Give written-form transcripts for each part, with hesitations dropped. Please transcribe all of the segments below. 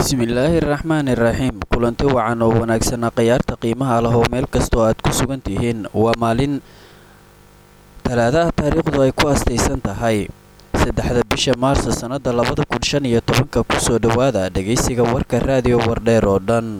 Bismillahirrahmanirrahiim. Kulanti wacan oo wanaagsan qiyaarta qiimaha leh oo meel kasta aad ku sugan tihiin. Waa maalin Talaadaha taariikhdu ay ku astaysan tahay 3 bisha Maarso sanada 2015 ku soo dhawaada dhageysiga warka raadiyo Wardheer oo dhan.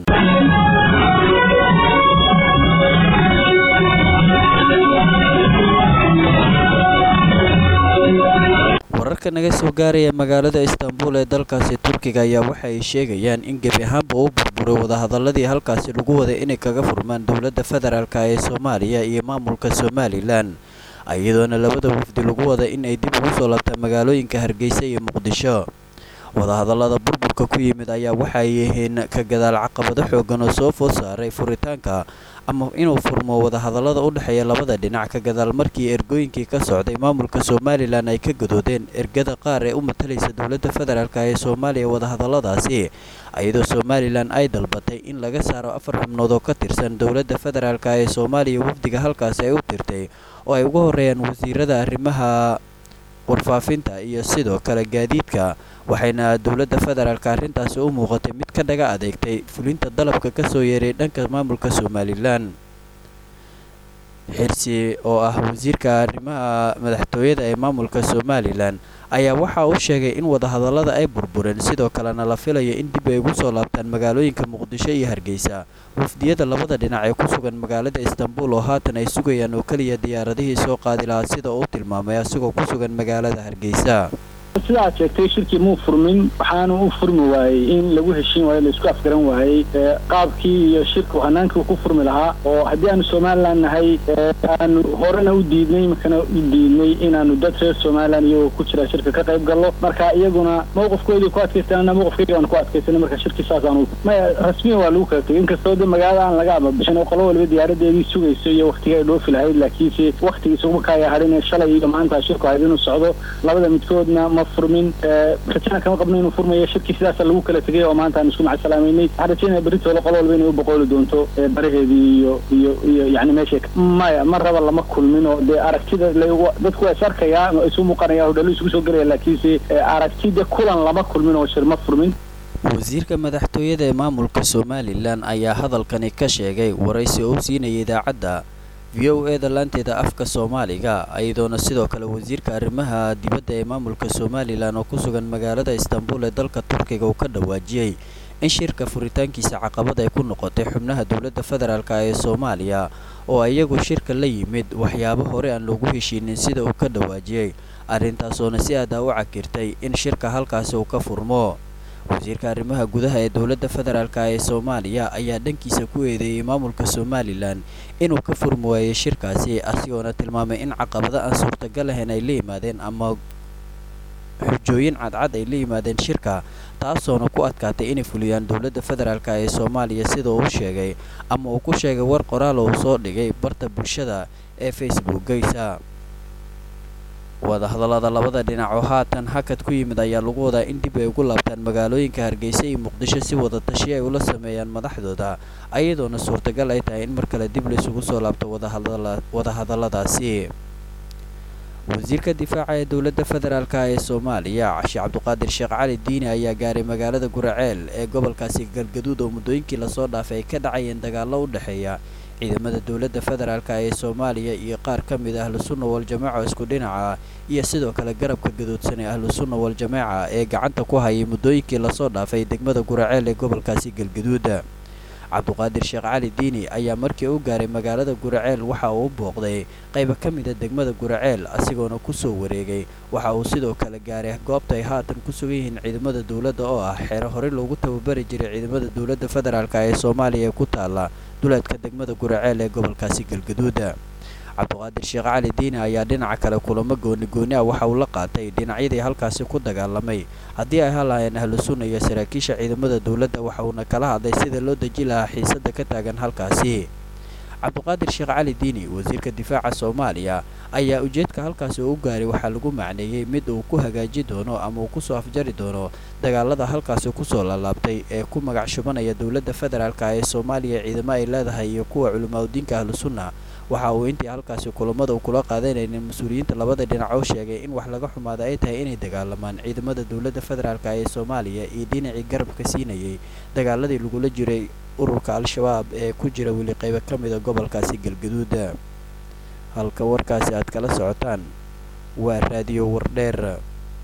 Wararka naga soo gaaraya magaalada Istanbul ee dalkaasi Turkiga ayaa waxa ay sheegayaan in gebi ahaanba uu burburay wadahadaladii halkaasi lagu waday inay kaga furmaan dowladda federaalka ee Soomaaliya iyo maamulka Somaliland, iyadoona labada wafdi lagu waday in ay dib ugu soo laabtaan magaalooyinka Hargeysa iyo Muqdisho. Wadahadalada burburka ku yimid ayaa waxa ay yihiin ka gadaal caqabado xoogan oo soo food saaray furitaanka ama inuu furmo wadahadalada u dhaxeeya labada dhinac ka gadaal markii ergooyinkii ka socday maamulka Somaliland ay ka gadoodeen ergada qaar ee u matalaysa dowladda federaalka ee Soomaaliya wadahadaladaasi, iyadoo Somaliland ay dalbatay in laga saaro 4 xubnood oo ka tirsan dowladda federaalka ee Soomaaliya wafdiga halkaas ay u tirtay oo ay ugu horeeyaan wasiirada arrimaha warfaafinta iyo sidoo kale gaadiidka, waxayna dowladda federaalka arrintaasi u muuqatay mid ka dhaga adeegtay fulinta dalabka ka soo yeeray dhanka maamulka Somaliland. Xirsi oo ah wasiirka arrimaha madaxtooyada ee maamulka Somaliland ayaa waxa uu sheegay in wadahadalada ay burbureen sidoo kalena la filayo in dib ay ugu soo laabtaan magaalooyinka Muqdisho iyo Hargeysa. Wafdiyada labada dhinac ee ku sugan magaalada Istanbul oo haatan ay sugayaan oo kaliya diyaaradihii soo qaadi lahaa sida uu tilmaamay asagoo ku sugan magaalada Hargeysa. sidaa sheegtay shirkii muu furmin waxaana u furmi waayey in lagu heshiin waayo la isku afgaran waayey qaabkii iyo shirku hanaanka ku furmi lahaa oo haddii aanu Somaliland nahay aanu horena u diidnay markana u diidnay inaanu dad reer Somaliland iyo ku jira shirka ka qayb galno marka iyaguna mowqifkoodii ku adkaysanana mowqifkooda aan ku adkaysanay marka shirkii saas aanu rasmi waa lagu kala tagay inkastoo magaalada aan laga bixin oo qolo walba diyaaradeedii sugayso iyo waqtiga ay dhoofi lahayd laakiin waqtigiisa ugu kaaya harin shalay iyo maanta shirku ay inuu socdo labada midkoodna furmin rajana kama qabno inuu furmayo shirkii sidaas lagu kala tagay oo maanta aan isku macasalaameynay rajana berito la qolo walba inay u boqoli doonto baraheedii iyo yani meesha ma raba lama kulmin oo de aragtida dadku way sarkaya isu muuqanaya hodhalo isku soo galaya laakiin aragtida kulan lama kulmin oo shir ma furmin. Wasiirka madaxtooyada ee maamulka Somaliland ayaa hadalkani ka sheegay waraysi uu siinayay idaacadda VOA laanteeda afka Soomaaliga, iyadoona sidoo kale wasiirka arrimaha dibadda ee maamulka Somaliland oo ku sugan magaalada Istanbul ee dalka Turkiga uu ka dhawaajiyay in shirka furitaankiisa caqabad ay ku noqotay xubnaha dowladda federaalka ee Soomaaliya oo iyagu shirka la yimid waxyaabo hore aan loogu heshiinin sida uu ka dhawaajiyay, arrintaasoo si aad ah u cakirtay in shirka halkaas uu ka furmo. wasiirka arrimaha gudaha ee dowladda federaalka ee Soomaaliya ayaa dhankiisa ku eedeeyay maamulka Somaliland inuu ka furmi waayay shirkaasi, asigoona tilmaamay in caqabado aan suurtagal ahayn ay la yimaadeen ama xujooyin cadcad ay la yimaadeen shirka, taasoona ku adkaatay inay fuliyaan dowladda federaalka ee Soomaaliya sida uu sheegay ama uu ku sheegay war qoraal oo soo dhigay barta bulshada ee Facebook-giisa. wadahadalada labada dhinac oo haatan hakad ku yimid ayaa lagu wadaa in dib ay ugu laabtaan magaalooyinka Hargeysa iyo Muqdisho si wada tashi ay ula sameeyaan madaxdooda, iyadoona suurtagal ay tahay in mar kale dib la isugu soo laabto wadahadaladaasi. wasiirka difaaca ee dowladda federaalka ee Soomaaliya Cashi Cabduqaadir Sheekh Cali Diini ayaa gaaray magaalada Guraceel ee gobolkaasi Galgaduud oo muddooyinkii la soo dhaafay ka dhacayeen dagaallo u dhaxeeya ciidamada dowladda federaalka ee Soomaaliya iyo qaar ka mid ah Ahlusunna wal Jamaaca isku dhinaca iyo sidoo kale garabka gadoodsan ee Ahlusunna wal Jamaaca ee gacanta ku hayay muddooyinkii la soo dhaafay degmada Guraceel ee gobolkaasi Galgaduud. Cabduqaadir Sheekh Cali Diini ayaa markii uu gaaray magaalada Guraceel waxa uu booqday qayb ka mid ah degmada Guraceel asigoona ku soo wareegay, waxa uu sidoo kale gaaray goobta ay haatan ku sugan yihiin ciidamada dowladda oo ah xeero hore loogu tababari jiray ciidamada dowladda federaalka ee Soomaaliya ee ku taala duleedka degmada Guraceel ee gobolkaasi Galgaduud. Cabduqaadir Sheekh Cali Diini ayaa dhinaca kale kulamo gooni ah waxa uu la qaatay dhinacyadii halkaasi ku dagaalamay haddii ay halayeen Ahlusunna iyo saraakiisha ciidamada dowladda, waxa uuna kala hadlay sida loo deji lahaa xiisadda ka taagan halkaasi. Cabduqaadir Sheekh Cali Diini wasiirka difaaca Soomaaliya ayaa ujeedka halkaasi u gaaray waxa lagu macneeyay mid uu ku hagaaji doono ama uu ku soo afjari doono dagaalada halkaasi ku soo laabtay ee ku magac shubanaya dowladda federaalka ee Soomaaliya ciidamo ay leedahay iyo kuwa culimada diinka Ahlusunna, waxa uu intii halkaasi kulamada uu kula qaadanayay mas'uuliyiinta labada dhinac oo sheegay in wax laga xumaado ay tahay inay dagaalamaan ciidamada dowladda federaalka ee Soomaaliya iyo dhinacii garabka siinayay dagaaladii lagula jiray ururka al-shabaab ee ku jira weli qaybo ka mid ah gobolkaasi Galgaduud. halka warkaasi aad kala socotaan waa raadiyo Wardheer.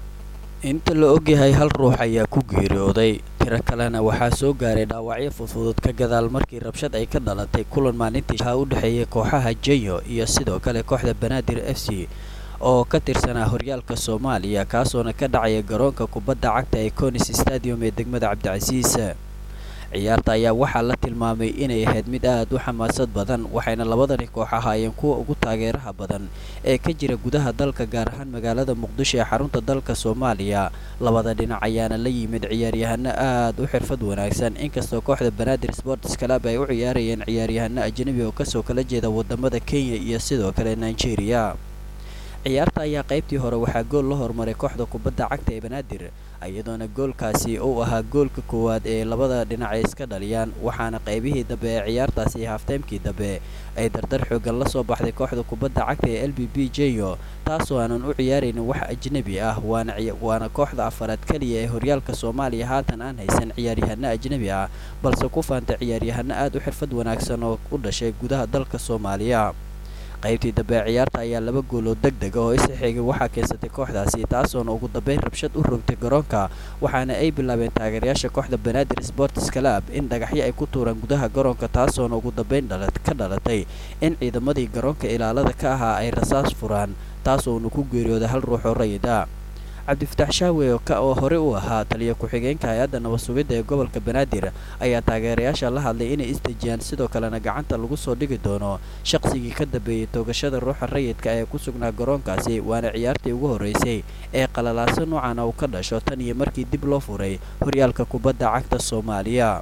inta la ogyahay hal ruux ayaa ku geeriyooday, tiro kalena waxaa soo gaaray dhaawacyo fudud ka gadaal markii rabshad ay ka dhalatay kulan maalintii u dhaxeeyay kooxaha Jenyo iyo sidoo kale kooxda Banaadir FC oo ka tirsanaa horyaalka Soomaaliya kaasoona ka dhacaya garoonka kubadda cagta ee Konis Stadium ee degmada Cabdicasiis. ciyaarta ayaa waxaa la tilmaamay inay ahayd mid aad u xamaasad badan, waxayna labadani koox ahaayeen kuwa ugu taageeraha badan ee ka jira gudaha dalka, gaar ahaan magaalada Muqdisho ee xarunta dalka Soomaaliya. labada dhinac ayaana la yimid ciyaaryahano aad u xirfad wanaagsan, inkastoo kooxda Banaadir Sports Club ay u ciyaarayeen ciyaaryahano ajnabi oo kasoo kala jeeda wadamada Kenya iyo sidoo kale Nigeria. ciyaarta ayaa qaybtii hore waxaa gool la hormaray kooxda kubadda cagta ee Banaadir, iyadoona goolkaasi uu ahaa goolka koowaad ee labada dhinac ay iska dhaliyaan, waxaana qaybihii dambe ee ciyaartaasi half-time-kii dambe ay dardar xoogan la soo baxday kooxda kubadda cagta ee LBB Jenyo, taasoo aanan u ciyaaraynin wax ajnabi ah, waana kooxda afaraad kaliya ee horyaalka Soomaaliya haatan aan haysan ciyaaryahano ajnabi ah, balse ku faanta ciyaaryahano aad u xirfad wanaagsan oo u dhashay gudaha dalka Soomaaliya. qaybtii dambe ciyaarta ayaa laba gool oo degdeg oo is xigay waxaa keensatay kooxdaasi, taasoona ugu dambeyn rabshad u rogtay garoonka, waxaana ay bilaabeen taageerayaasha kooxda Banaadir Sports Club in dhagaxyo ay ku tuuraan gudaha garoonka, taasoona ugu dambeyn ka dhalatay in ciidamadii garoonka ilaalada ka ahaa ay rasaas furaan, taasoona ku geeriyooday hal ruux oo rayid ah. Cabdifataax Shaawe oo hore u ahaa taliye ku-xigeenka hay'adda nabad sugidda ee gobolka Banaadir ayaa taageerayaasha la hadlay inay isdejiyaan, sidoo kalena gacanta lagu soo dhigi doono shaqsigii ka dambeeyay toogashada ruuxa rayidka ee ku sugnaa garoonkaasi, waana ciyaartii ugu horeysay ee qalalaaso noocan uu ka dhasho tan iyo markii dib loo furay horyaalka kubadda cagta Soomaaliya.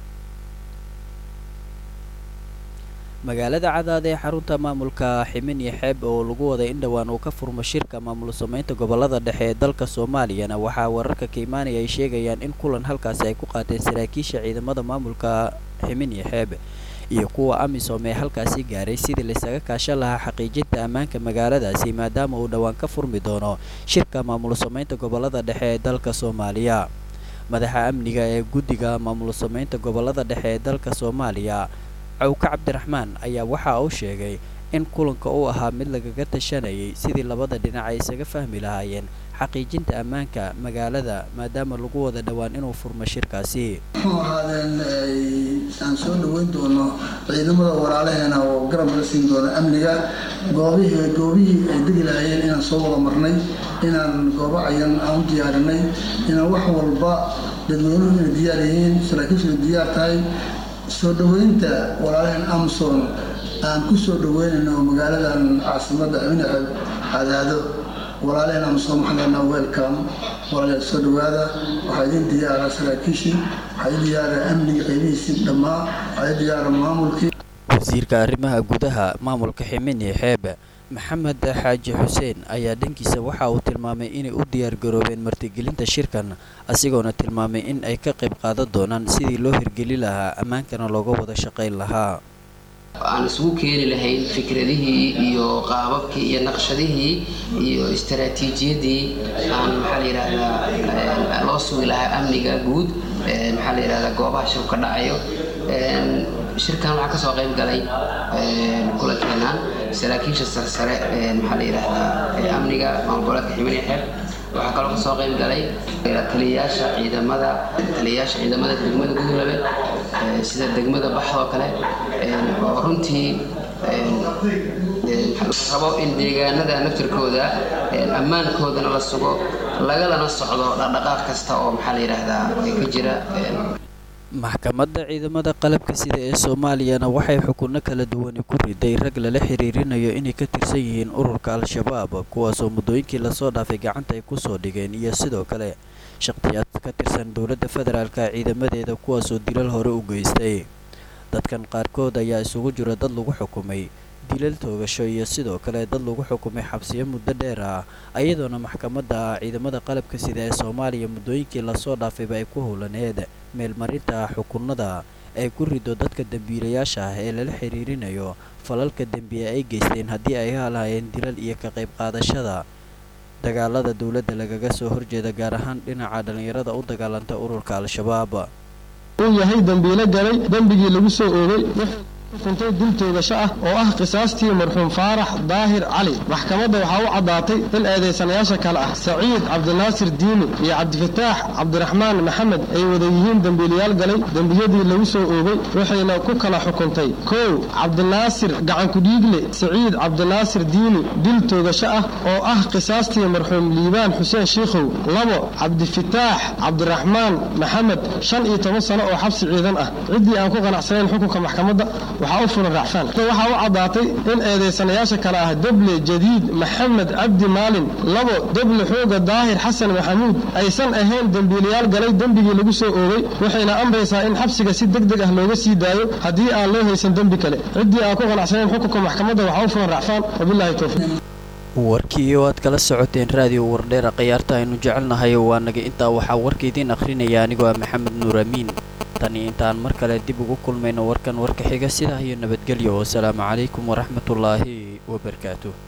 magaalada Cadaad ee xarunta maamulka Ximin iyo Xeeb oo lagu waday in dhawaan uu ka furmo shirka maamul samaynta gobolada dhexe ee dalka Soomaaliyana waxaa wararka ka imaanaya ay sheegayaan in kulan halkaas ay ku qaateen saraakiisha ciidamada maamulka Ximin iyo Xeeb iyo kuwa AMISOM ee halkaasi gaaray sidii la isaga kaashan lahaa xaqiijinta ammaanka magaaladaasi, maadaama uu dhawaan ka furmi doono shirka maamul samaynta gobolada dhexe ee dalka Soomaaliya. madaxa amniga ee guddiga maamul samaynta gobolada dhexe ee dalka Soomaaliya Cawka Cabdiraxmaan ayaa waxa uu sheegay in kulanka uu ahaa mid lagaga tashanayay sidii labada dhinac ay isaga fahmi lahaayeen xaqiijinta ammaanka magaalada, maadaama lagu wada dhawaan inuu furmo shirkaasi. aan soo dhaweyn doono ciidamada walaalaheena oo garab la siin doono amniga goobihii ay degi lahaayeen inaan soo wada marnay, inaan goobo cayan aan u diyaarinay, inaan wax walba dadweynuhu inay diyaar yihiin, saraakiishu diyaar tahay. soo dhaweynta walaalaheen AMISOM aan ku soo dhaweynayno magaaladan caasimadda Ximin iyo Xeeb Cadaado. walaalaheen AMISOM waxaan welcome, walaalayaal soo dhawaada, waxaa idin diyaara saraakiishii, waxaa idin diyaara amniga qaybihiisii dhammaan, waxaa idin diyaara maamulkii. wasiirka arrimaha gudaha maamulka Ximin iyo Xeeb Maxamed Xaaji Xuseen ayaa dhankiisa waxa uu tilmaamay inay u diyaar garoobeen martigelinta shirkan, asigoona tilmaamay in ay ka qayb qaadan doonaan sidii loo hirgeli lahaa ammaankana looga wada shaqayn lahaa. aan isugu keeni lahayn fikradihii iyo qaababkii iyo naqshadihii iyo istaraatiijiyadii aan loo sugi lahaa amniga guud, goobaha shirku ka dhacayo. shirkan waxaa kasoo qayb galay kulankeenan saraakiisha sarsare amniga maamul goboleedka Ximin iyo Xeeb. waxaa kaloo kasoo qayb galay taliyayaasha ciidamada degmada Gudulabe, sida degmada Baxdo kale, oo runtii rabo in deegaanada naftirkooda ammaankoodana la sugo, lagalana socdo dhaqdhaqaaq kasta oo ka jira. maxkamadda ciidamada qalabka sida ee Soomaaliyana waxay xukunno kala duwan ku riday rag lala xiriirinayo inay ka tirsan yihiin ururka al-shabaab, kuwaasoo muddooyinkii lasoo dhaafay gacanta ay ku soo dhigeen, iyo sidoo kale shaqtiyaad ka tirsan dowladda federaalka ciidamadeeda kuwaasoo dilal hore u geystay. dadkan qaarkood ayaa isugu jira dad lagu xukumay dilal toogasho iyo sidoo kale dad lagu xukumay xabsiyo muddo dheer ah, iyadoona maxkamadda ciidamada qalabka sida ee Soomaaliya muddooyinkii lasoo dhaafayba ay ku howlaneed meelmarinta xukunnada ay ku rido dadka dambiilayaasha ah ee lala xiriirinayo falalka dembiye ay geysteen haddii ay halaayeen dilal iyo ka qayb qaadashada dagaalada dowladda lagaga soo horjeeda gaar ahaan dhinaca dhalinyarada u dagaalanta ururka al-shabaab uu yahay dambiile galay dambigii lagu soo oogay kuntay dil toogasho ah oo ah qisaastii marxuum faarax daahir cali maxkamadda waxaa u caddaatay in eedaysanayaasha kale ah saciid cabdinaasir diini iyo cabdifataax cabdiraxmaan maxamed ay wada yihiin dembiilayaal galay dembiyadii lagu soo oogay waxayna ku kala xukuntay 1 cabdinaasir gacankudhiigle saciid cabdinaasir diini dil toogasho ah oo ah qisaastii marxuum liibaan xuseen shiikhow 2 cabdifataax cabdiraxmaan maxamed 15 sano oo xabsi ciidan ah ciddii aan ku qanacsanayn xukunka maxkamadda waxaa u furan raacfaan waxaa u caddaatay in eedaysanayaasha kale ah dable jadiid maxamed cabdi maalin 2 dable xooga daahir xasan maxamuud aysan ahayn dembiilayaal galay dembigii lagu soo oogay waxayna amraysaa in xabsiga si degdeg ah looga sii daayo haddii aan loo haysan dembi kale ciddii aan ku qanacsanayn xukunka maxkamadda waxaa u furan raacfaan wabilaahi tawfiiq warkii oo aad kala socoteen raadiyo wardheera khiyaarta aynu jecelnahay waa naga intaa waxaa warka idiin akhrinaya anigoo ah maxamed nuur amiin tani intaan mar kale dib ugu kulmayno warkan warka xiga sidaa iyo nabadgelyo wasalaamu calaykum waraxmatullaahi wabarakaatuh